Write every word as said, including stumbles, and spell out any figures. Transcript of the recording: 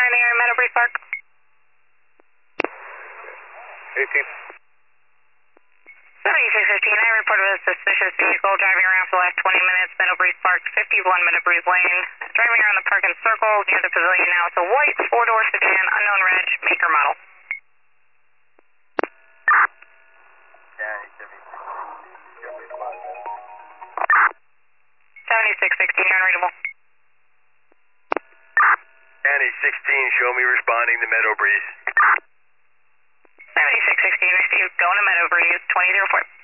driving around Meadow Breeze Park. eighteen. seventy-six fifteen, I reported a suspicious vehicle driving around for the last twenty minutes, Meadow Breeze Park, fifty-one Meadow Breeze Lane. Driving around the park in circles near the pavilion now. It's a white four-door sedan, unknown reg, maker model. seventy-six sixteen, you're unreadable. County sixteen, show me responding to Meadow Breeze. seventy-six sixteen, received, going to Meadow Breeze, twenty oh four.